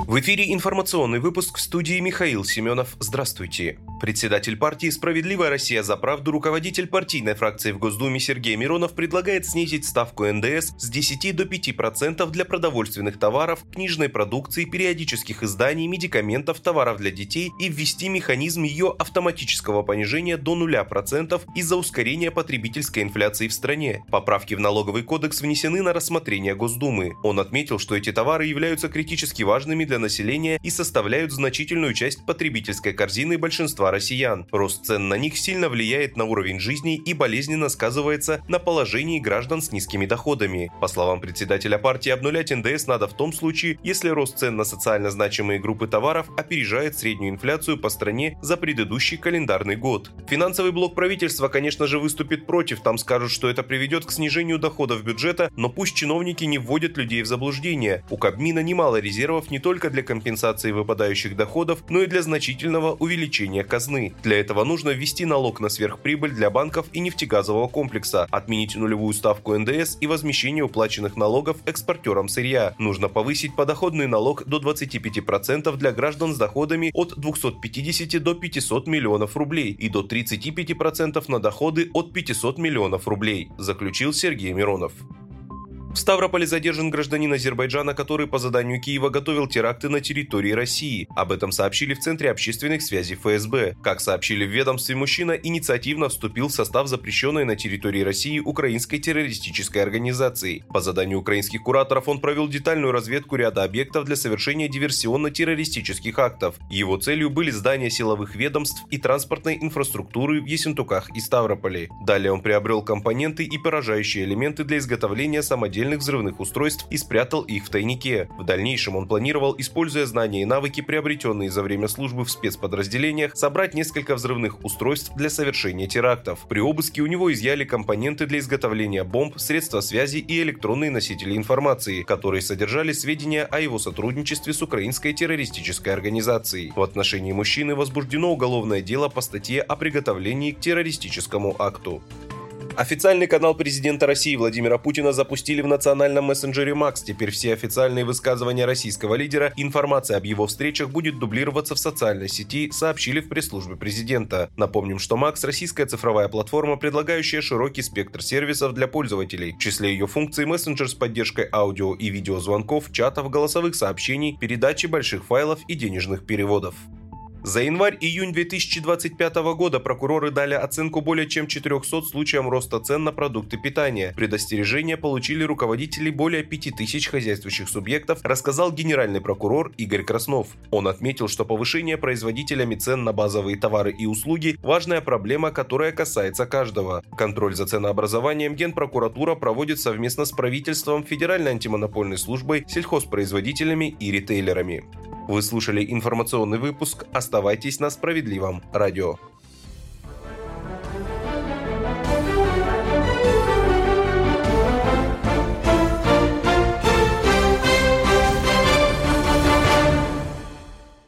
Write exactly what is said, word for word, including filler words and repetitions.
В эфире информационный выпуск, в студии Михаил Семенов. Здравствуйте. Председатель партии «Справедливая Россия за правду», руководитель партийной фракции в Госдуме Сергей Миронов предлагает снизить ставку эн дэ эс с десяти до пяти процентов для продовольственных товаров, книжной продукции, периодических изданий, медикаментов, товаров для детей и ввести механизм ее автоматического понижения до нуля процентов из-за ускорения потребительской инфляции в стране. Поправки в налоговый кодекс внесены на рассмотрение Госдумы. Он отметил, что эти товары являются критически важными для населения и составляют значительную часть потребительской корзины большинства россиян. Рост цен на них сильно влияет на уровень жизни и болезненно сказывается на положении граждан с низкими доходами. По словам председателя партии, обнулять эн дэ эс надо в том случае, если рост цен на социально значимые группы товаров опережает среднюю инфляцию по стране за предыдущий календарный год. Финансовый блок правительства, конечно же, выступит против, там скажут, что это приведет к снижению доходов бюджета, но пусть чиновники не вводят людей в заблуждение. У Кабмина немало резервов не только для компенсации выпадающих доходов, но и для значительного увеличения казны. Для этого нужно ввести налог на сверхприбыль для банков и нефтегазового комплекса, отменить нулевую ставку эн дэ эс и возмещение уплаченных налогов экспортерам сырья. Нужно повысить подоходный налог до двадцати пяти процентов для граждан с доходами от двухсот пятидесяти до пятисот миллионов рублей и до тридцати пяти процентов на доходы от пятисот миллионов рублей, заключил Сергей Миронов. В Ставрополе задержан гражданин Азербайджана, который по заданию Киева готовил теракты на территории России. Об этом сообщили в Центре общественных связей эф эс бэ. Как сообщили в ведомстве, мужчина инициативно вступил в состав запрещенной на территории России украинской террористической организации. По заданию украинских кураторов он провел детальную разведку ряда объектов для совершения диверсионно-террористических актов. Его целью были здания силовых ведомств и транспортной инфраструктуры в Ессентуках и Ставрополе. Далее он приобрел компоненты и поражающие элементы для изготовления самодельных взрывных устройств и спрятал их в тайнике. В дальнейшем он планировал, используя знания и навыки, приобретенные за время службы в спецподразделениях, собрать несколько взрывных устройств для совершения терактов. При обыске у него изъяли компоненты для изготовления бомб, средства связи и электронные носители информации, которые содержали сведения о его сотрудничестве с украинской террористической организацией. В отношении мужчины возбуждено уголовное дело по статье о приготовлении к террористическому акту. Официальный канал президента России Владимира Путина запустили в национальном мессенджере Макс. Теперь все официальные высказывания российского лидера, информация об его встречах будет дублироваться в социальной сети, сообщили в пресс-службе президента. Напомним, что Макс – российская цифровая платформа, предлагающая широкий спектр сервисов для пользователей. В числе ее функций мессенджер с поддержкой аудио и видеозвонков, чатов, голосовых сообщений, передачи больших файлов и денежных переводов. За январь-июнь две тысячи двадцать пятого года прокуроры дали оценку более чем четырёхсот случаям роста цен на продукты питания. Предостережения получили руководители более пяти тысяч хозяйствующих субъектов, рассказал генеральный прокурор Игорь Краснов. Он отметил, что повышение производителями цен на базовые товары и услуги – важная проблема, которая касается каждого. Контроль за ценообразованием Генпрокуратура проводит совместно с правительством, Федеральной антимонопольной службой, сельхозпроизводителями и ритейлерами. Вы слушали информационный выпуск. Оставайтесь на Справедливом радио.